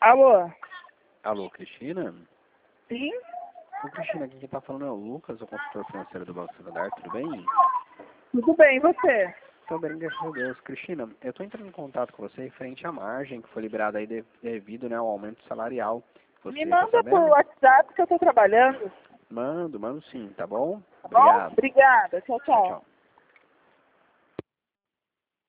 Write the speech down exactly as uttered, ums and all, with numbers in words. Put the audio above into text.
Alô? Alô, Cristina? Sim? Ô, Cristina, aqui quem tá falando é o Lucas, o consultor financeiro do Banco Santander, tudo bem? Tudo bem, e você? Tô bem, graças a Deus. Cristina, eu tô entrando em contato com você referente à margem que foi liberada aí de- devido, né, ao aumento salarial. Você Me tá manda por sabendo? WhatsApp que eu tô trabalhando. Mando, mando sim, tá bom? Tá bom? Obrigado. Obrigada. Tchau, Tchau, tchau. tchau.